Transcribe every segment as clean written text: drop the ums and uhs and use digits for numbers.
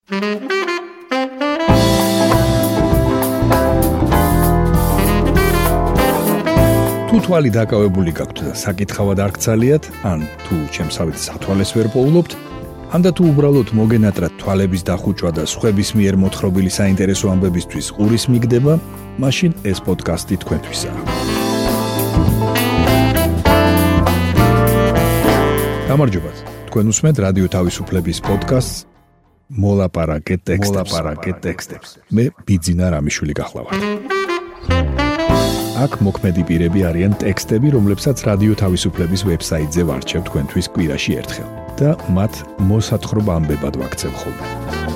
თუ თვალი დაკავებული გაქვთ და საკითხავად არ გცალიათ, ან თუ ჩემსავით სათვალეს ვერ პოულობთ, ან და თუ უბრალოდ მოგენატრათ თვალების დახუჭვა და სხვების მიერ მოთხრობილი საინტერესო ამბებისთვის ყურის მიგდება, მაშინ ეს პოდკასტი თქვენთვისაა. გამარჯობათ, თქვენ უსმენთ რადიო თავისუფლების პოდკასტს მოლაპარაკე ტექსტებს. მე ბიძინა რამიშვილი გახლავართ. აქ მოქმედი პირები არიან ტექსტები, რომლებსაც რადიო თავისუფლების ვებსაიტზე ვარჩევ თქვენთვის კვირაში ერთხელ და მათ მოსათხრობ ამბებად ვაქცევ ხოლმე.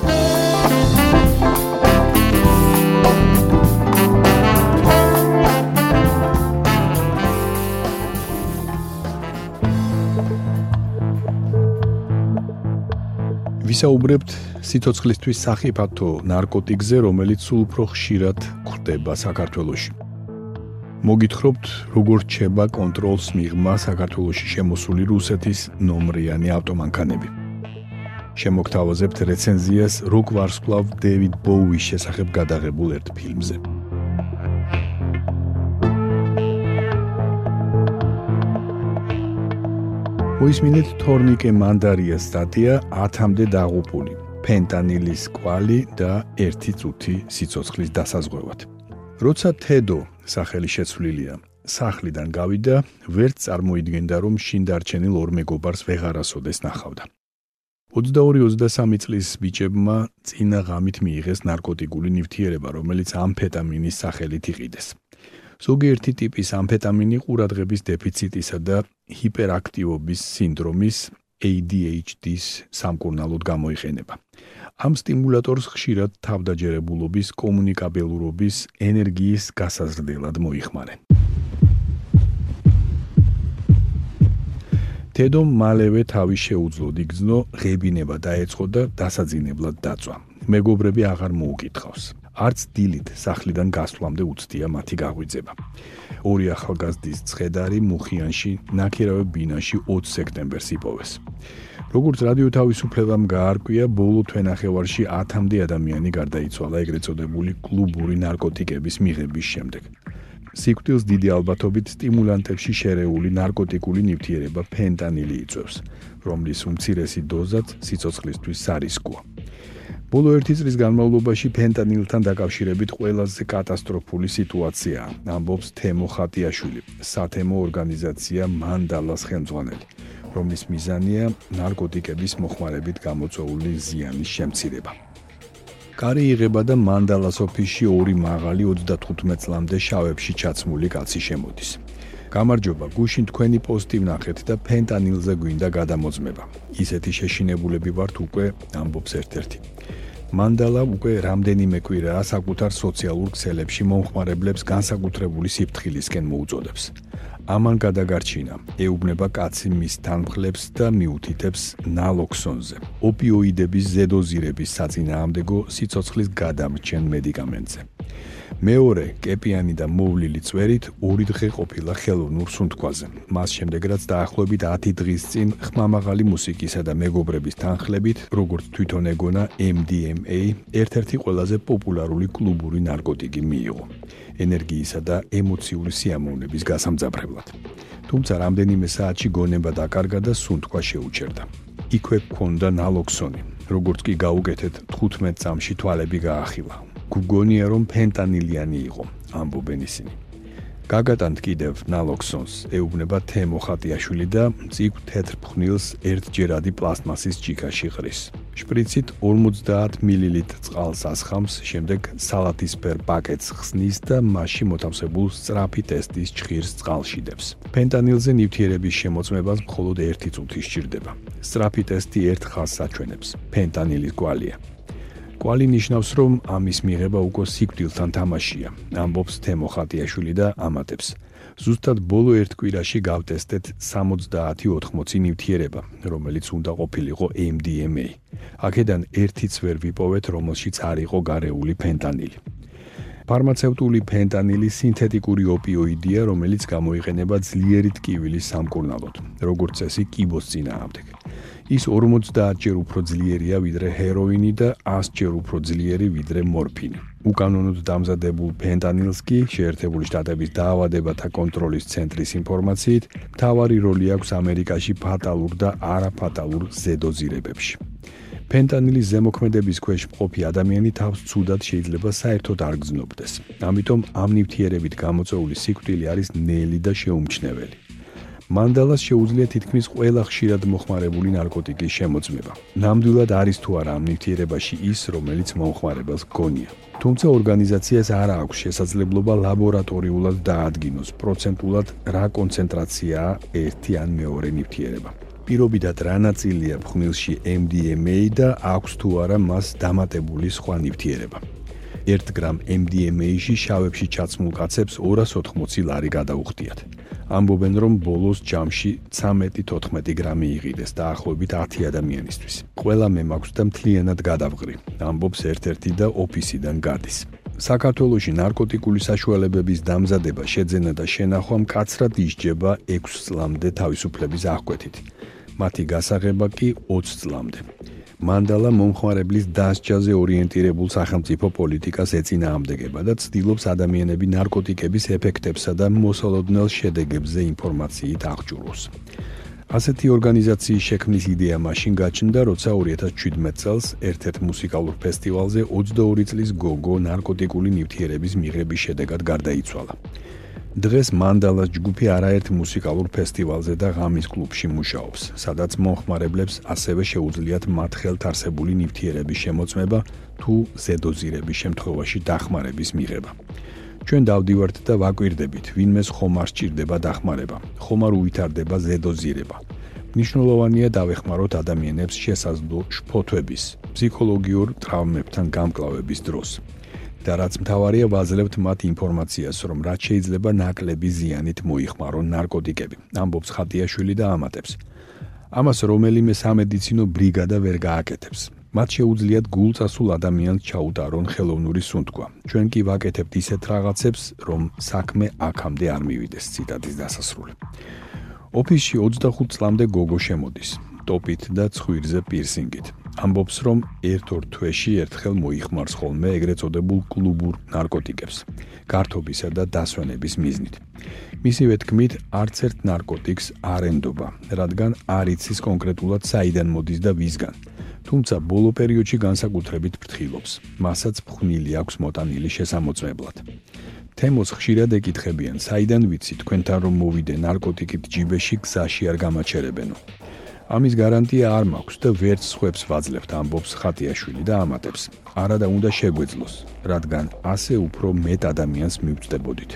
ვისაუბრებთ სიცოცხლისთვის სახიფათო ნარკოტიკზე, რომელიც სულ უფრო ხშირად გვხვდება საქართველოში. მოგითხრობთ, როგორ რჩება კონტროლს მიღმა საქართველოში შემოსული რუსეთის ნომრიანი ავტომანქანები. შემოგთავაზებთ რეცენზიას როკ ვარსკვლავ დევიდ ბოუის შესახებ გადაღებულ ერთ ფილმზე. მოისმინეთ თორნიკე მანდარიას სტატია 10-მდე დაღუპული, ფენტანილის კვალი და 1 წუთი სიცოცხლის დასაზღვევად. როცა თედო სახელი შეცვლილია, სახლიდან გავიდა, ვერც წარმოიდგენდა, რომ შინ დარჩენილ ორ მეგობარს ვეღარასოდეს ნახავდა. 22-23 წლის ბიჭებმა წინა ღამით მიიღეს ნარკოტიკული ნივთიერება, რომელიც ამფეტამინის სახელით იყიდეს. ზოგიერთი ტიპის ამფეტამინი ყურადღების დეფიციტისა და ჰიპერაქტივობის სინდრომის ADHD-ის სამკურნალოდ გამოიყენება. ამ სტიმულატორს ხშირად თავდაჯერებულობის, კომუნიკაბელურობის, ენერგიის გასაზრდელად მოიხმარენ. თედომ მალევე თავი შეუძლოდ იგრძნო, ღებინება დაეწყო და დასაძინებლად დაწვა. მეგობრები აღარ მოუკითხავს. არც დილით სახლიდან გასვლამდე უცდია მათი გაღვიძება. 2 ახალგაზრდის ცხედარი მუხიანში, ნაქირავე ბინაში 20 სექტემბერს იპოვეს. როგორც რადიო თავისუფლებამ გაარკვია, ბოლო თვენახევარში 10-მდე ადამიანი გარდაიცვალა ეგრეთ წოდებული კლუბური ნარკოტიკების მიღების შემდეგ. სიკვდილს დიდი ალბათობით სტიმულანტებში შერეული ნარკოტიკული ნივთიერება ფენტანილი იწვევს, რომლის უმცირესი დოზაც სიცოცხლისთვის სარისკოა. ბოლო 1 წლის განმავლობაში ფენტანილთან დაკავშირებით ყველაზე კატასტროფული სიტუაციაა, ამბობს თემო ხატიაშვილი, სათემო ორგანიზაცია მანდალას ხელმძღვანელი, რომლის მიზანია ნარკოტიკების მოხმარებით გამოწვეული ზიანის შემცირება. კარი იღება და მანდალას ოფისში 2 მაღალი 35 წლამდე შავებში ჩაცმული კაცი შემოდის. გამარჯობა, გუშინ თქვენი პოსტი ვნახეთ და ფენტანილზე გვინდა გადამოწმება. ისეთი შეშინებულები ვართ უკვე, ამბობს ერთ-ერთი. მანდალა უკვე რამდენიმე კვირაა საკუთარ სოციალურ ქსელებში მომხმარებლებს განსაკუთრებული სიფრთხილისკენ მოუწოდებს. ამან გადაგარჩინა, ეუბნება კაცი მის თანმხლებს და მიუთითებს ნალოქსონზე, ოპიოიდების ზედოზირების საწინააღმდეგო სიცოცხლის გადამრჩენ მედიკამენტზე. მეორე, კეპიანი და მოვლილი წვერით 2 დღე ყოფილა ხელოვნურ სუნთქვაზე. მას შემდეგ, რაც დაახლოებით 10 დღის წინ ხმამაღალი მუსიკისა და მეგობრების თანხლებით, როგორც თვითონ ეგონა MDMA, ერთ-ერთი ყველაზე პოპულარული კლუბური ნარკოტიკი მიიღო. ენერგიისა და ემოციური სიამოვნების გასამძაფრებლად. თუმცა რამდენიმე საათში გონება დაკარგა და სუნთქვა შეუჩერდა. იქვე ჰქონდა ნალოქსონი, როგორც კი გაუკეთეთ 15 წამში თვალები გაახილა. გუგონია რომ ფენტანილიანი იყო, ამბობენ ისინი. გაგატანთ კიდევ ნალოქსონს, ეუბნება თემო ხატიაშვილი და მწიგვ თეთრ ფხვნილს ერთჯერადი პლასტმასის ჭიქაში ყრის. შპრიცით 50 მილილიტრ წყალს ასხამს, შემდეგ სალათისფერ პაკეტს ხსნის და მასში მოთავსებულ სწრაფი ტესტის ჭხირს წყალში დებს. ფენტანილზე ნივთიერების შემოწმებას მხოლოდ 1 წუთი სჭირდება. სწრაფი ტესტი 1 ხაზს აჩვენებს. ფენტანილის კვალია. კვალი ნიშნავს, რომ ამის მიღება უკვე სიკვდილთან თამაშია, ამბობს თემო ხატიაშვილი და ამატებს. ზუსტად ბოლო 1 კვირაში გავტესტეთ 70-80 ნივთიერება, რომელიც უნდა ყოფილიყო MDMA. აქედან 1-ც ვერ ვიპოვეთ, რომელშიც არ იყო გარეული ფენტანილი. ფარმაცევტული ფენტანილი სინთეტიკური ოპიოიდია, რომელიც გამოიყენება ძლიერი ტკივილის სამკურნალოდ, როგორც წესი კიბოს წინააღმდეგ. ის 50-ჯერ უფრო ძლიერია ვიდრე ჰეროინი და 100-ჯერ უფრო ძლიერი ვიდრე მორფინი. უკანონოდ დამზადებულ ფენტანილს კი შეერთებული შტატების დაავადებათა კონტროლის ცენტრის ინფორმაციით, მთავარი როლი აქვს ამერიკაში ფატალურ და არაფატალურ ზედოზირებებში. ფენტანილის ზემოქმედების ქვეშ მყოფი ადამიანი თავს ცუდად შეიძლება საერთოდ არ გრძნობდეს. ამიტომ ამ ნივთიერებით გამოწვეული სიკვდილი არის ნელი და შეუმჩნეველი. მანდალას შეუძლია თითქმის ყველა ხშირად მოხმარებული ნარკოტიკის შემოწმება. ნამდვილად არის თუ არა ამ ნივთიერებაში ის, რომელიც მომხმარებელს გონია. თუმცა ორგანიზაციას არ აქვს შესაძლებლობა ლაბორატორიულად დაადგინოს პროცენტულად რა კონცენტრაციაა ერთი ან მეორე ნივთიერება. პირობითად რა ნაწილია ფხვნილში MDMA და აქვს თუ არა მას დამატებული სხვა ნივთიერება. 1 გრამ MDMA-ში შავებში ჩაცმულ კაცებს 280 ლარი გადაუხდიათ. ამბობენ, რომ ბოლოს ჯამში 13-14 გრამი იღიდეს დაახლოებით 10 ადამიანისთვის. ყველა მე მაქვს და მთლიანად გადავღრი, ამბობს ერთ-ერთი და ოფისიდან გადის. საქართველოში ნარკოტიკული საშუალებების დამზადება, შეძენა და შენახვა მკაცრად ისჯება 6 წლამდე თავისუფლების აღკვეთით. მათი გასაღება კი 20 წლამდე. მანდალა მომხმარებლის დასჯაზე ორიენტირებულ სახელმწიფო პოლიტიკას ეწინააღმდეგება და ცდილობს ადამიანები ნარკოტიკების ეფექტებსა და მოსალოდნელ შედეგებზე ინფორმაციით აღჭურვოს. ასეთი ორგანიზაციის შექმნის იდეა მაშინ გაჩნდა, როცა 2017 წელს ერთ-ერთ მუსიკალურ ფესტივალზე 22 წლის გოგო ნარკოტიკული ნივთიერების მიღების შედეგად გარდაიცვალა. დღეს მანდალას ჯგუფი არაერთ მუსიკალურ ფესტივალზე და ღამის კლუბში მუშაობს, სადაც მომხმარებლებს ასევე შეუძლიათ მათ ხელთ არსებული ნივთიერების შემოწმება თუ ზედოზირების შემთხვევაში დახმარების მიღება. ჩვენ დავდივართ და ვაკვირდებით, ვინმეს ხომ არ სჭირდება დახმარება, ხომ არ უვითარდება ზედოზირება. მნიშვნელოვანია დავეხმაროთ ადამიანებს შესაძლო შფოთვების, ფსიქოლოგიურ ტრავმებთან გამკლავების დროს. და რაც მთავარია, ვაძლევთ მათ ინფორმაციას, რომ რაც შეიძლება ნაკლები ზიანით მოიხმარონ ნარკოტიკები, ამბობს ხატიაშვილი და ამატებს. ამას რომელიმე სამედიცინო ბრიგადა ვერ გააკეთებს. მათ შეუძლიათ გულწასულ ადამიანს ჩაუტარონ ხელოვნური სუნთქვა. ჩვენ კი ვაკეთებთ ისეთ რაღაცებს, რომ საქმე აქამდე არ მივიდეს. ციტატის დასასრული. ოფისში 25 წლამდე გოგო შემოდის, ტოპით და ცხვირზე პირსინგით. ამბობს, რომ ერთ-ორ თვეში ერთხელ მოიხმარს ხოლმე ეგრეთ წოდებულ კლუბურ ნარკოტიკებს, გართობისა და დასვენების მიზნით. მისივე თქმით, არც ერთ ნარკოტიკს არ ენდობა, რადგან არ იცის კონკრეტულად საიდან მოდის და ვისგან. თუმცა ბოლო პერიოდში განსაკუთრებით ფრთხილობს, მასაც ფხვნილი აქვს მოტანილი შესამოწმებლად. თემოს ხშირად ეკითხებიან, საიდან ვიცი თქვენთან რომ მოვიდე ნარკოტიკით ჯიბეში გზაში არ გამაჩერებენო. ამის გარანტია არ მაქვს და ვერც სხვებს ვაძლევთ, ამბობს ხატიაშვილი და ამატებს. არადა უნდა შეგვეძლოს, რადგან ასე უფრო მეტ ადამიანს მივწდებოდით.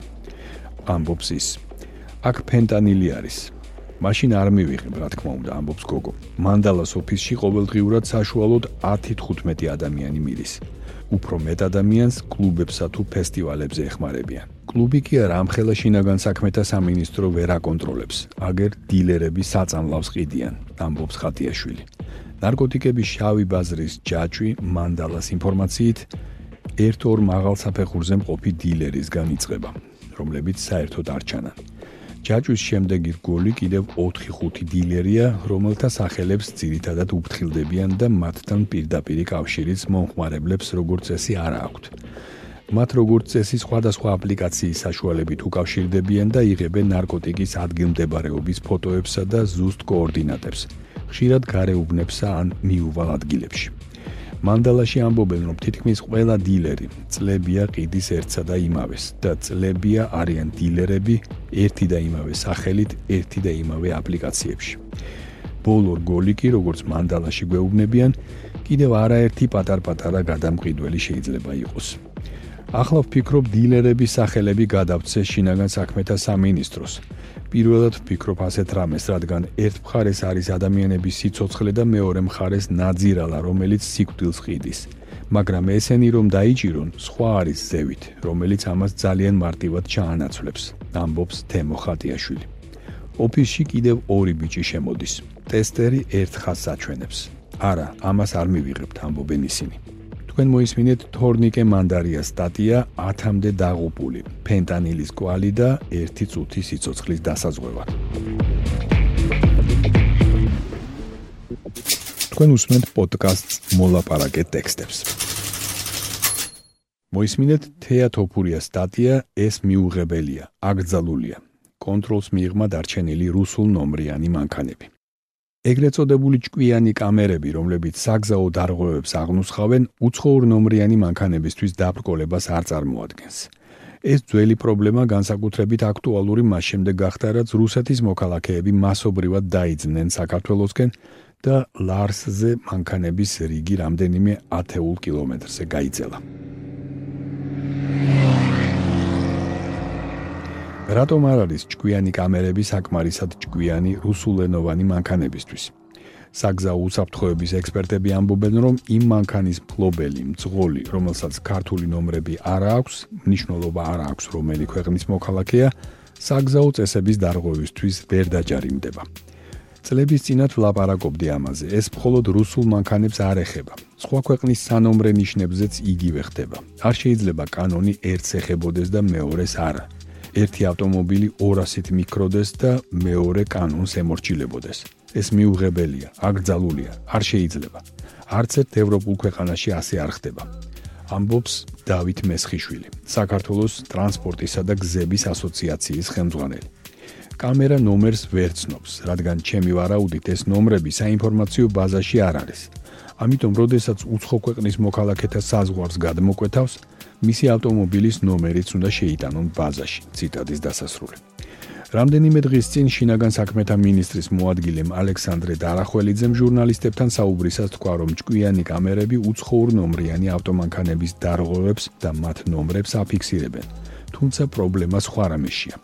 ამბობს ის. აქ ფენტანილი არის. მაშინ არ მივიღებ, რა თქმა უნდა, ამბობს გოგო. მანდალას ოფისში ყოველდღიურად საშუალოდ 10-15 ადამიანი მიდის. უფრო მეტ ადამიანს კლუბებსა თუ ფესტივალებზე ეხმარებიან. კლუბი კი არ ამხელა შინაგან საქმეთა სამინისტრო ვერ აკონტროლებს, აგერ დილერები საწამლავს ყიდიან, ამბობს ხატიაშვილი. ნარკოტიკების შავი ბაზრის ჯაჭვი მანდალას ინფორმაციით 1-2 მაღალ საფეხურზე მყოფი დილერისგან იწყება, რომლებიც საერთოდ არ ჩანან. ჯაჭვის შემდეგი რგოლი კიდევ 4-5 დილერია, რომელთა სახელებს ძირითადად უფრთხილდებიან და მათთან პირდაპირი კავშირიც მომხმარებლებს როგორც წესი არ აქვთ. მათ როგორც წესი სხვადასხვა აპლიკაციის საშუალებით უკავშირდებიან და იღებენ ნარკოტიკის ადგილმდებარეობის ფოტოებსა და ზუსტ კოორდინატებს, ხშირად გარეუბნებსა ან მიუვალ ადგილებში. მანდალაში ამბობენ, რომ თითქმის ყველა დილერი წლებია ყიდის ერთსა და იმავეს და წლებია არიან დილერები ერთი და იმავე სახელით, ერთი და იმავე აპლიკაციებში. ბოლო რგოლი კი, როგორც მანდალაში გვეუბნებიან, კიდევ არაერთი პატარ-პატარა გადამყიდველი შეიძლება იყოს. ახლა ვფიქრობ, დილერების სახელები გადავცე შინაგან საქმეთა სამინისტროს. პირველად ვფიქრობ ასეთ რამეს, რადგან ერთ მხარეს არის ადამიანების სიცოცხლე და მეორე მხარეს ნაძირალა, რომელიც სიკვდილს ყიდის. მაგრამ ესენი რომ დაიჭირონ, სხვა არის ზევით, რომელიც ამას ძალიან მარტივად ჩაანაცვლებს, ამბობს თემო ხატიაშვილი. ოფისში კიდევ 2 ბიჭი შემოდის. ტესტერი ერთ ხაზს აჩვენებს. არა, ამას არ მივიღებთ, ამბობენ ისინი. თქვენ მოისმინეთ თორნიკე მანდარიას სტატია 10-მდე დაღუპული, ფენტანილის კვალი და 1 წუთი სიცოცხლის დასაზღვევა. თქვენ უსმენთ პოდკასტს მოლაპარაკე ტექსტებს. მოისმინეთ თეა თოფურიას სტატია ეს მიუღებელია, აკრძალულია. კონტროლს მიიღმა დარჩენილი რუსულ ნომრიანი მანქანები. ეგრეთ წოდებული ჭკვიანი კამერები, რომლებიც საგზაო დარღვევებს აღნუსხავენ, უცხოურ ნომრიანი მანქანებისთვის დაბრკოლებას არ წარმოადგენს. ეს ძველი პრობლემა განსაკუთრებით აქტუალური მას შემდეგ გახდა, რაც რუსეთის მოქალაქეები მასობრივად დაიძნენ საქართველოსკენ და ლარსზე მანქანების რიგი რამდენიმე ათეულ კილომეტრზე გაიძელა. რატომ არ არის ჭკვიანი კამერები საკმარისად ჭკვიანი რუსულენოვანი მანქანებისთვის? საგზაო უსაფრთხოების ექსპერტები ამბობენ, რომ იმ მანქანის მფლობელი, მძღოლი, რომელსაც ქართული ნომრები არ აქვს, მნიშვნელობა არ აქვს, რომელი ქვეყნის მოქალაქეა, საგზაო წესების დარღვევისთვის ვერ დაჯარიმდება. წლების წინათ ვლაპარაკობდი ამაზე, ეს მხოლოდ რუსულ მანქანებს არ ეხება. სხვა ქვეყნის სანომრე ნიშნებზეც იგივე ხდება. არ შეიძლება კანონი ერთს ეხებოდეს და მეორეს არა. ერთი ავტომობილი 200-ით მიკროდეს და მეორე კანონს ემორჩილებოდეს. ეს მიუღებელია, აკრძალულია, არ შეიძლება. არც ერთ ევროპულ ქვეყანაში ასე არ ხდება. ამბობს დავით მესხიშვილი, საქართველოს ტრანსპორტისა და გზების ასოციაციის ხელმძღვანელი. კამერა ნომერს ვერ ცნობს, რადგან ჩემი ვარაუდით ეს ნომრები საინფორმაციო ბაზაში არ არის. ამიტომ, როდესაც უცხო ქვეყნის მოქალაქეთა საზღვარს გადმოკვეთავს, მისი ავტომობილის ნომერიც უნდა შეიტანონ ბაზაში. ციტატის დასასრული. რამდენიმე დღის წინ შინაგან საქმეთა მინისტრის მოადგილემ ალექსანდრე დარახველიძემ ჟურნალისტებთან საუბრისას თქვა, რომ ჭკვიანი კამერები უცხოურ ნომრიანი ავტომანქანების დარღვევებს და მათ ნომრებს აფიქსირებენ. თუმცა პრობლემა სხვა რამეშია.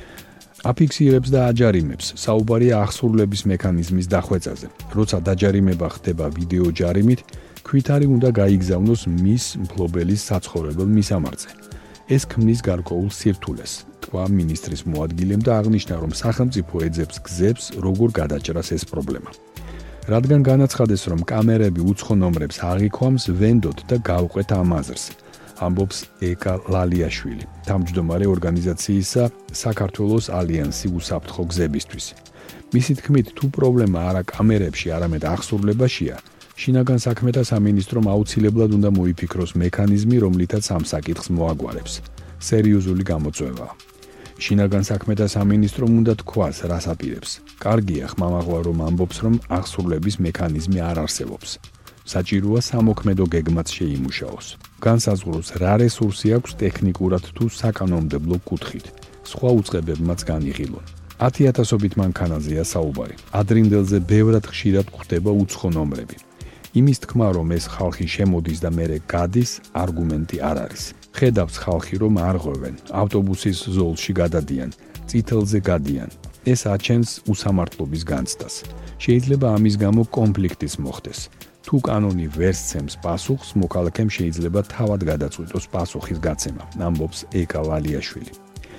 აფიქსირებს და აჯარიმებს, საუბარია აღსრულების მექანიზმის დახვეწაზე. როცა დაჯარიმება ხდება ვიდეო ჯარიმით, ქვითარი უნდა გაიგზავნოს მის მფლობელის საცხოვრებელ მისამართზე. ეს ქმნის გარკვეულ სირთულეს, თქვა მინისტრის მოადგილემ და აღნიშნა, რომ სახელმწიფო ეძებს გზებს, როგორ გადაჭრას ეს პრობლემა. რადგან განაცხადეს, რომ კამერები უცხო ნომრებს აღიქვამს, ვენდოთ და გავყვეთ ამ აზრს. ამბობს ეკა ლალიაშვილი, თავმჯდომარე ორგანიზაციისა საქართველოს ალიანსი უსაფრთხო გზებისთვის. მისი თქმით, თუ პრობლემა არა კამერებში, არამედ აღსრულებაშია, შინაგან საქმეთა სამინისტრომ აუცილებლად უნდა მოიფიქროს მექანიზმი, რომლითაც ამ საკითხს მოაგვარებს. სერიოზული გამოწვევაა. შინაგან საქმეთა სამინისტრომ უნდა თქვას, რას აპირებს. კარგია, ხმამაღლა რომ ამბობს, რომ აღსრულების მექანიზმი არ არსებობს. საჭიროა სამოქმედო გეგმაც შეიმუშაოს. განსაზღვროს რა რესურსი აქვს ტექნიკურად თუ საკანონმდებლო კუთხით. სხვა უწყებებმაც განიღილონ. 10,000-ობით მანქანაზეა საუბარი. ადრინდელზე ბევრად ხშირად გვხდება უცხო ნომრები. იმის თქმა, რომ ეს ხალხი შემოდის და მერე გადის, არგუმენტი არ არის. ხედავს ხალხი, რომ არ ღვევენ, ავტობუსის ზოლში გადადიან, წითელზე გადიან. ეს აჩენს უსამართლობის განცდას. შეიძლება ამის გამო კონფლიქტის მოხდეს. თუ კანონი ვერ სცემს პასუხს, მოქალაქემ შეიძლება თავად გადაწყვიტოს პასუხის გაცემა, ამბობს ეკა ლალიაშვილი.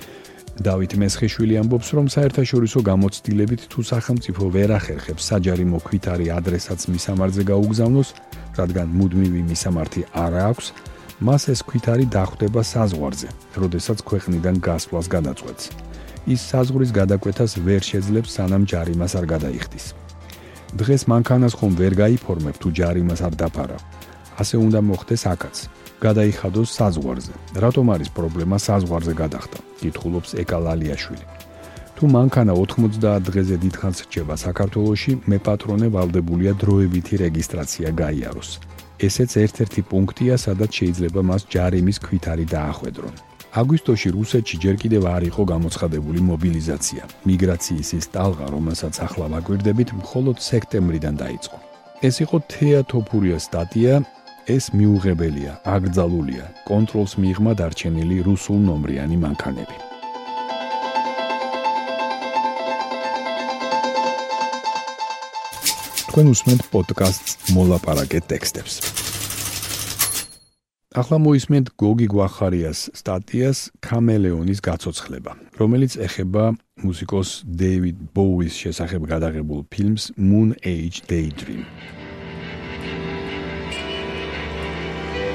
დავით მესხიშვილი ამბობს, რომ საერთაშორისო გამოცდილებით თუ სახელმწიფო ვერ ახერხებს საჯარიმო ქვითარი ადრესაც მისამართზე გაუგზავნოს, რადგან მუდმივი მისამართი არ აქვს, მას ეს ქვითარი დახვდება საზღვარზე, როდესაც ქვეყნიდან გასვლას გადაწყვეტს. ის საზღვრის გადაკვეთას ვერ შეძლებს, სანამ ჯარიმას არ გადაიხდის. დღეს მანქანას ხომ ვერ გაიფორმებ, თუ ჯარიმას არ დაფარა. ასე უნდა მოხდეს აქაც. გადაიხადოს საზღვარზე. რატომ არის პრობლემა საზღვარზე გადახდა? კითხულობს ეკა ლალიაშვილი. თუ მანქანა 90 დღეზე დიდხანს რჩება საქართველოში, მეპატრონე ვალდებულია დროებითი რეგისტრაცია გაიაროს. ესეც ერთ-ერთი პუნქტია, სადაც შეიძლება მას ჯარიმის ქვითარი დაახვედრონ. აგვისტოში რუსეთში ჯერ კიდევ არ იყო გამოცხადებული მობილიზაცია. მიგრაციის ის ტალღა, რომელსაც ახლა ვაკვირდებით, მხოლოდ სექტემბრიდან დაიწყო. ეს იყო თეა თოფურიას სტატია ეს მიუღებელია, აკრძალულია, კონტროლს მიიღმა დარჩენილი რუსულ ნომრიანი მანქანები. თქვენ უსმენთ პოდკასტს მოლაპარაკე ტექსტებს. ახლა მოისმენთ გოგი გვახარიას სტატიას „ქამელეონის გაცოცხლება“, რომელიც ეხება მუსიკოს დეივიდ ბოუის შესახებ გადაღებულ ფილმს Moon Age Daydream.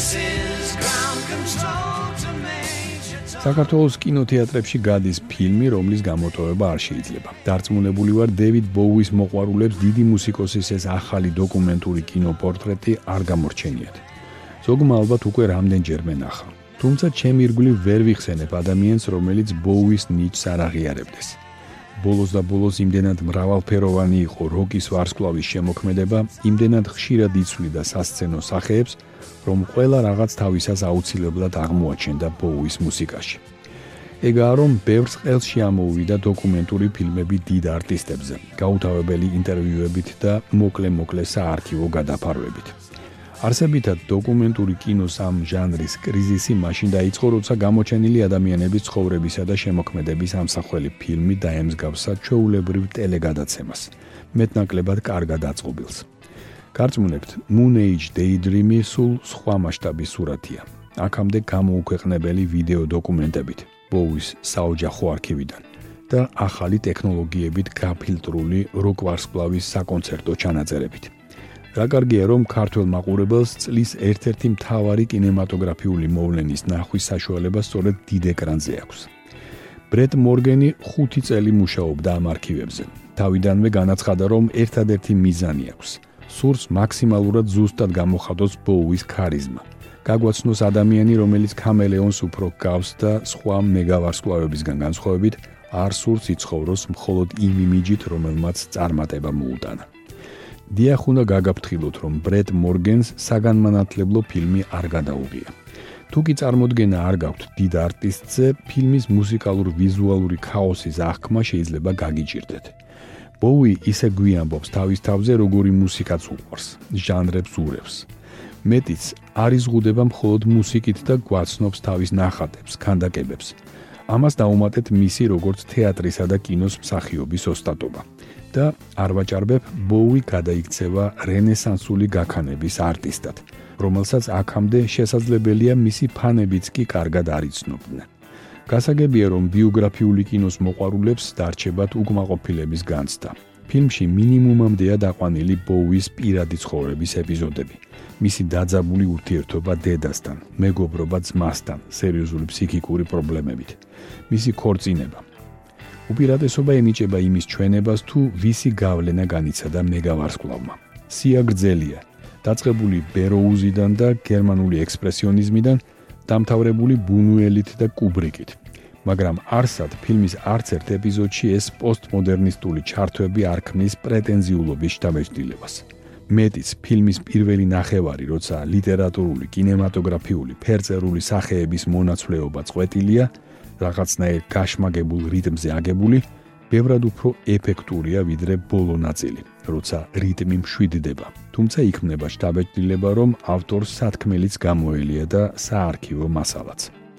საქართველოს კინოთეატრებში გადის ფილმი, რომლის გამოტოვება არ შეიძლება. დარწმუნებული ვარ, დევიდ ბოუის მოყვარულებს დიდი მუსიკოსის ეს ახალი დოკუმენტური კინოპორტრეტი არ გამორჩენიათ. ზოგმა ალბათ უკვე რამდენჯერმე ნახა. თუმცა ჩემი ირგვლივ ვერ ვიხსენებ ადამიანს, რომელიც ბოუის ნიჭს არ აღიარებდეს. ბოლოს და ბოლოს იმდენად მრავალფეროვანი იყო როკის ვარსკვლავის შემოქმედება, იმდენად ხშირად იცვლიდა სასცენო სახეებს, რომ ყველა რაღაც თავისას აუცილებლად აღმოაჩენდა ბოუის მუსიკაში. ეგაა, რომ ბევრს ყელში ამოუვიდა დოკუმენტური ფილმები დიდ არტისტებზე, გაუთავებელი ინტერვიუებით და მოკლე საარქივო გადაფარვებით. არსებითად დოკუმენტური კინოს ამ ჟანრის კრიზისი მაშინ დაიწყო, როცა გამოჩენილი ადამიანების ცხოვრებისა და შემოქმედების ამსახველი ფილმი დაემსგავსა ჩვეულებრივ ტელეგადაცემას, მეტნაკლებად კარგად აწყობილს. გარწმუნებთ, Moon Age Daydream-ი სულ სხვა მასშტაბის სურათია. აქამდე გამოუქვეყნებელი ვიდეო დოკუმენტებით, ბოუის საოჯახო არქივიდან და ახალი ტექნოლოგიებით გაფილტრული როკ ვარსკვლავის საკონცერტო ჩანაწერებით. რა კარგია, რომ ქართველ მაყურებელს წლის ერთ-ერთი მთავარი კინემატოგრაფიული მოვლენის ნახვის საშუალება სწორედ დიდ ეკრანზე აქვს. ბრეტ მორგენი 5 წელი მუშაობდა ამ არქივებზე. თავიდანვე განაცხადა, რომ ერთადერთი მიზანი აქვს. სურს მაქსიმალურად ზუსტად გამოხატოს ბოუის ქარიზმა. გაგვაცნოს ადამიანი, რომელიც ქამელეონს უფრო გავს და სხვა მეგავარსკვლავებისგან განსხვავებით არ სურს იცხოვროს მხოლოდ იმ იმიჯით, რომელმაც წარმატება მოუტანა. დიახ, უნდა გაგაფრთხილოთ, რომ ბრეტ მორგენს საგანმანათლებლო ფილმი არ გადაუღია. თუ კი წარმოდგენა არ გაქვთ დიდ არტისტზე, ფილმის მუსიკალურ-ვიზუალური ქაოსის აღქმა შეიძლება გაგიჭირდეთ. ბოუი ისე გვიამბობს თავის თავზე, როგორი მუსიკაც უყვარს, ჟანრებს ურევს. მეტიც არ იზღუდება მხოლოდ მუსიკით და გვაცნობს თავის ნახატებს, ქანდაკებებს. ამას დაუმატეთ მისი როგორც თეატრისა და კინოს მსახიობის ოსტატობა. და არ ვაჭარბებ, ბოუი გადაიქცევა რენესანსული გაქანების არტისტად, რომელსაც აქამდე შესაძლებელია მისი ფანებიც კი კარგად არ იცნობდნენ. გასაგებია, რომ ბიოგრაფიული კინოს მოყვარულებს დარჩებათ უკმაყოფილების განცდა. ფილმში მინიმუმამდეა დაყვანილი ბოუის პირადი ცხოვრების ეპიზოდები, მისი დაძაბული ურთიერთობა დედასთან, მეგობრობა ძმასთან, სერიოზული ფსიქიკური პრობლემებით, მისი ქორწინება. უპირატესობა ენიჭება იმის ჩვენებას, თუ ვისი გავლენა განიცადა მეგავარსკვლავმა. სია გრძელია, დაწყებული ბეროუზიდან და გერმანული ექსპრესიონიზმიდან, დამთავრებული ბუნუელით და კუბრიკით. მაგრამ არსად ფილმის არც ერთ ეპიზოდში ეს პოსტმოდერნისტული ჩართვები არ ქმნის პრეტენზიულობის შთაბეჭდილებას. მეტიც, ფილმის პირველი ნახევარი, როცა ლიტერატურული, კინემატოგრაფიული, ფერწერული სახეების მონაცვლეობა წყვეტილია, რაღაცნაირ გაშმაგებულ რიტმზე აგებული, ბევრად უფრო ეფექტურია ვიდრე ბოლო ნაწილი, როცა რიტმი მშვიდდება. თუმცა იქმნება შთაბეჭდილება, რომ ავტორს სათქმელიც გამოელია და საარქივო მასალაც.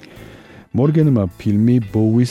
მორგენმა ფილმი ბოუის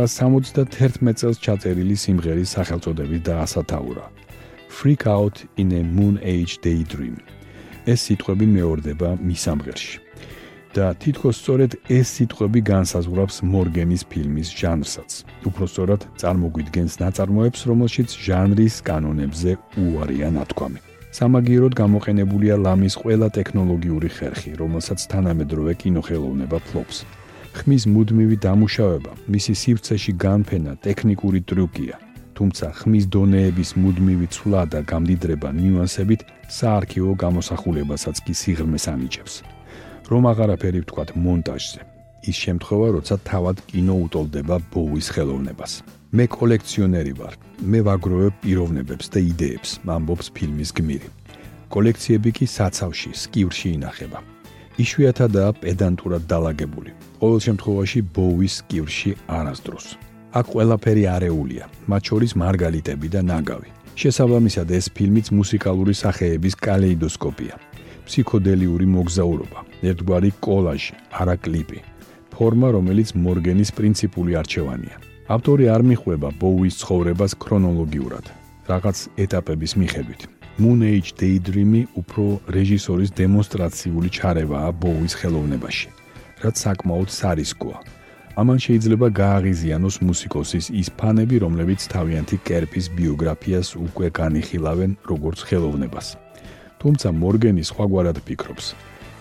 1971 წელს ჩაწერილი სიმღერის სახელწოდებით დაასათაურა. Freak Out in a Moon Age Daydream. ეს სიტყვები მეორდება მის სამღერში. და თითქოს სწორედ ეს სიტყვები განსაზღვრავს მორგენის ფილმის ჟანრსაც. უпростоრად წარმოგვიდგენს ნაწარმოებს, რომელშიც ჟანრის კანონებზე უარია ნათქვამი. სამაგიეროდ გამოყენებულია ლამის ყველა ტექნოლოგიური ხერხი, რომელსაც თანამედროვე კინოხელოვნება ფლობს. ხმის მუდმივი დამუშავება, მისი სივრცეში განფენა ტექნიკური ტრიუკია. თუმცა ხმის დონეების მუდმივი ცვლა და გამდიდრება ნიუანსებით საარქივო გამოსახულებასაც კი სიღრმეს ანიჭებს. რომ აღარაფერი ვთქვათ მონტაჟზე. ის შემთხვევა, როცა თავად კინო უტოლდება ბოუის ხელოვნებას. მე კოლექციონერი ვარ. მე ვაგროვებ პიროვნებებს და იდეებს, ამბობს ფილმის გმირი. კოლექციები კი საცავში, სკივრში ინახება. იშვიათადაა პედანტურად დალაგებული. ყოველ შემთხვევაში ბოუის სკივრში არასდროს. აქ ყველაფერი არეულია, მათ შორის მარგალიტები და ნაგავი. შესაბამისად, ეს ფილმიც მუსიკალური სახეების კალეიდოსკოპია. ფსიქოდელიური მოგზაურობა, ერთგვარი კოლაჟი, არა კლიპი. ფორმა, რომელიც მორგენის პრინციპული არჩევანია. ავტორი არ მიხვდება ბოუის ცხოვრებას ქრონოლოგიურად, რაღაც ეტაპების მიხედვით. Moon Age Daydream-ი უფრო რეჟისორის დემონსტრაციული ჩარევაა ბოუის ხელოვნებაში, რაც საკმაოდ სარისკოა. ამან შეიძლება გააღიზიანოს მუსიკოსის ის ფანები, რომლებიც თავიანთი კერპის ბიოგრაფიას უკვე განიხილავენ როგორც ხელოვნებას. თუმცა მორგენი სხვაგვარად ფიქრობს.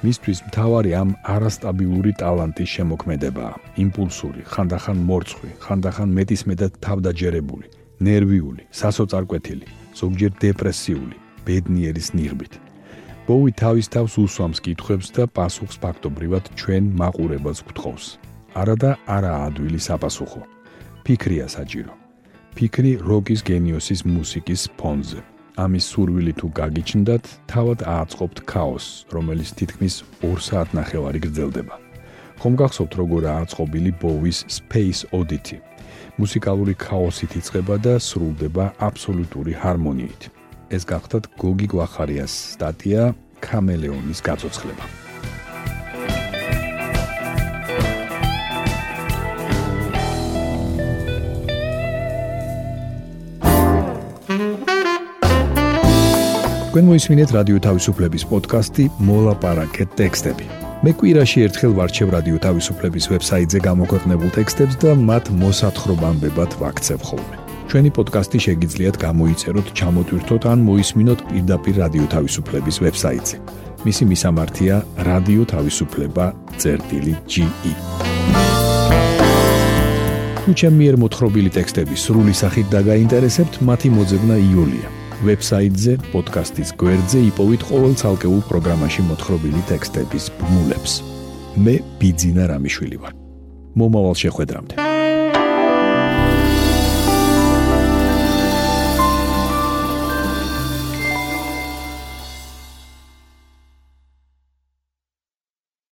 მისთვის მთავარი ამ არასტაბილური ტალანტის შემოქმედებაა. იმპულსური, ხანდახან მორცხვი, ხანდახან მეტისმეტად თავდაჯერებული, ნერვიული, სასოწარკვეთილი, ზოგჯერ დეპრესიული, ბედნიერის ნიღბით. ბოუი თავის თავს უსვამს კითხვებს და პასუხს ფაქტობრივად ჩვენ მაყურებელს გვთხოვს. არა და არაა ადვილი საპასუხო. ფიქრია საჭირო. ფიქრი როკის გენიოსის მუსიკის ფონზე. ამის სურვილი თუ გაგიჩნდათ, თავად ააწყობთ ქაოსს, რომელიც თითქმის 2 საათნახევარი გრძელდება. ხომ გახსოვთ როგორ ააწყობილი ბოუის Space Oddity? მუსიკალური ქაოსით იწყება და სრულდება აბსოლუტური ჰარმონიით. ეს გახდათ გოგი გვახარიას სტატია „ქამელეონის გაცოცხლება“. თქვენ მოისმინეთ რადიო თავისუფლების პოდკასტი „მოლაპარაკეთ ტექსტები“. მე კვირაში ერთხელ ვარჩევ რადიო თავისუფლების ვებსაიტზე გამოქვეყნებულ ტექსტებს და მათ მოსათხრობამდებად ვაქცევ ხოლმე. ჩვენი პოდკასტი შეგიძლიათ გამოიწეროთ, ჩამოტვირთოთ ან მოისმინოთ პირდაპირ რადიო თავისუფლების ვებსაიტზე. მისი მისამართია რადიო თავისუფლება.ge. თუ ჩემი მიერ მოთხრობილი ტექსტები სრული სახით დაგაინტერესებთ, მათი მოძებნა იოლია. ვებსაიტზე, პოდკასტის გვერდზე იპოვით ყოველ ცალკეულ პროგრამაში მოთხრობილი ტექსტების ბმულებს. მე ბიძინა რამიშვილი ვარ. მომავალ შეხვედრამდე.